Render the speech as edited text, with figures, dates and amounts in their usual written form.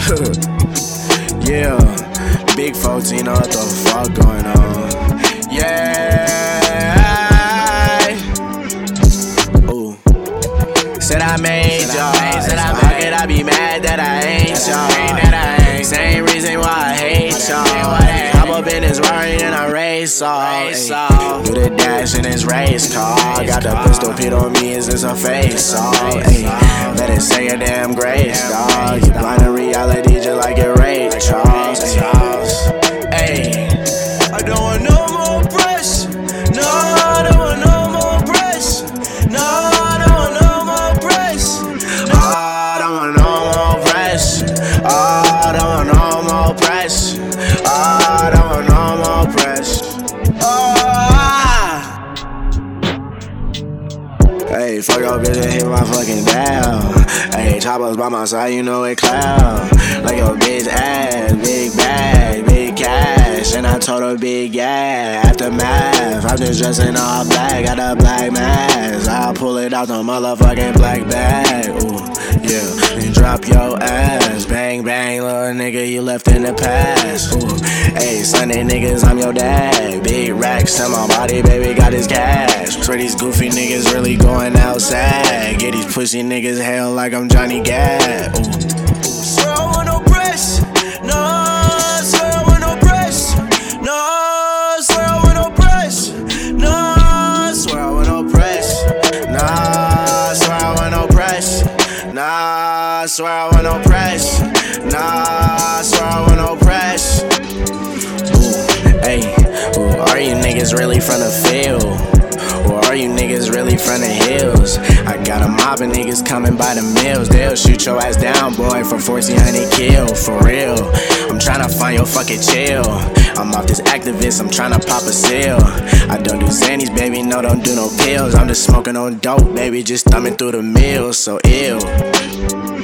Yeah, big 14, what the fuck going on? Yeah. Ooh. Said I made y'all. How could I be mad that I ain't y'all? Same reason why I hate y'all. Hop up in his Rari and I race off. Do the dash in his race car. Got the pistol pit on me, is this a face off? Better say a damn grace, dog. You blind to reality just like it Ray Charles. Ayy, I don't want no more pressure. No, I don't want no more pressure. No, I don't want no more pressure. I don't want no more pressure. I don't want no more pressure. I don't want no more pressure. Hey, fuck your bitch and hit my fucking down. Hey, choppers by my side, you know it cloud. Like your bitch ass, big bag, big cash. And I told her big yeah, aftermath. I'm just dressing all black, got a black mask. I'll pull it out the motherfucking black bag. Ooh, yeah, and drop your ass. Bang, bang, little nigga, you left in the past. Ooh, hey, Sunday niggas, I'm your dad. Big racks to my body, baby, got his cash. Swear these goofy niggas really going outside. Get these pussy niggas hell like I'm Johnny Gad. Ooh. Swear I want no pressure. No, swear I want no pressure. No, swear I want no pressure. No, swear I want no pressure. Nah, swear I want no pressure. Nah, swear I want no pressure. Nah, swear I want no pressure. Ooh, hey, ooh, are you niggas really from the field? Or are you niggas really from the hills? I got a mob of niggas coming by the mills. They'll shoot your ass down, boy, for 1,400 kill, for real. I'm tryna find your fucking chill. I'm off this activist, I'm tryna pop a seal. I don't do Xannies, baby, no, don't do no pills. I'm just smoking on dope, baby, just thumbing through the mills, so ill.